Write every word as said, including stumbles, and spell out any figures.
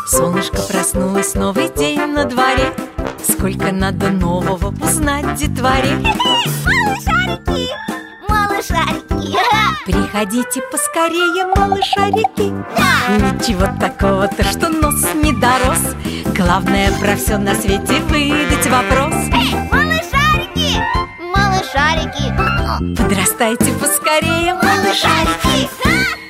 Солнышко проснулось, новый день на дворе. Сколько надо нового узнать детворе. Малышарики, малышарики. Приходите поскорее, малышарики. Да. Ничего такого-то, что нос не дорос. Главное про все на свете выдать вопрос. Малышарики, малышарики. Подрастайте поскорее, Малышарики.